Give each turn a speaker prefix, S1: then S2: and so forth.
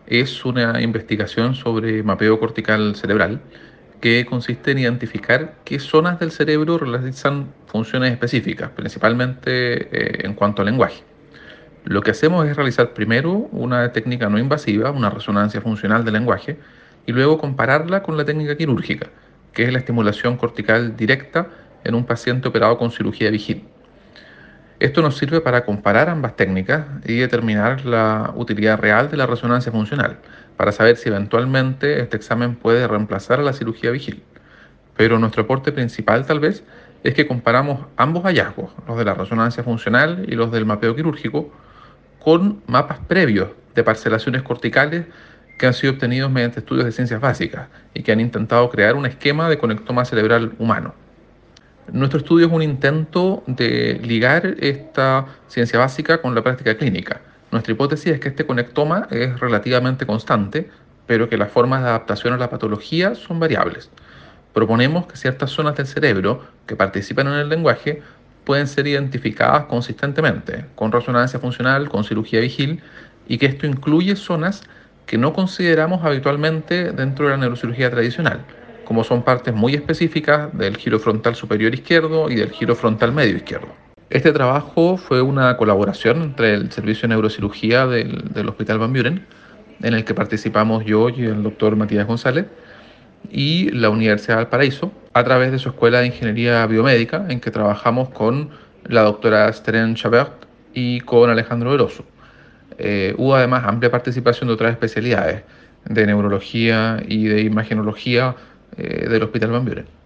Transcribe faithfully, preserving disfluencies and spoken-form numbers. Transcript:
S1: es una investigación sobre mapeo cortical cerebral que consiste en identificar qué zonas del cerebro realizan funciones específicas, principalmente eh, en cuanto al lenguaje. Lo que hacemos es realizar primero una técnica no invasiva, una resonancia funcional del lenguaje, y luego compararla con la técnica quirúrgica, que es la estimulación cortical directa en un paciente operado con cirugía vigil. Esto nos sirve para comparar ambas técnicas y determinar la utilidad real de la resonancia funcional, para saber si eventualmente este examen puede reemplazar a la cirugía vigil. Pero nuestro aporte principal tal vez es que comparamos ambos hallazgos, los de la resonancia funcional y los del mapeo quirúrgico, con mapas previos de parcelaciones corticales que han sido obtenidos mediante estudios de ciencias básicas y que han intentado crear un esquema de conectoma cerebral humano. Nuestro estudio es un intento de ligar esta ciencia básica con la práctica clínica. Nuestra hipótesis es que este conectoma es relativamente constante, pero que las formas de adaptación a la patología son variables. Proponemos que ciertas zonas del cerebro que participan en el lenguaje pueden ser identificadas consistentemente, con resonancia funcional, con cirugía vigil, y que esto incluye zonas que no consideramos habitualmente dentro de la neurocirugía tradicional, como son partes muy específicas del giro frontal superior izquierdo y del giro frontal medio izquierdo. Este trabajo fue una colaboración entre el Servicio de Neurocirugía del, del Hospital Van Buren, en el que participamos yo y el doctor Matías González, y la Universidad de Valparaíso, a través de su Escuela de Ingeniería Biomédica, en que trabajamos con la doctora Steren Chabert y con Alejandro Veroso. Eh, hubo además amplia participación de otras especialidades, de neurología y de imagenología eh, del Hospital Van Buren.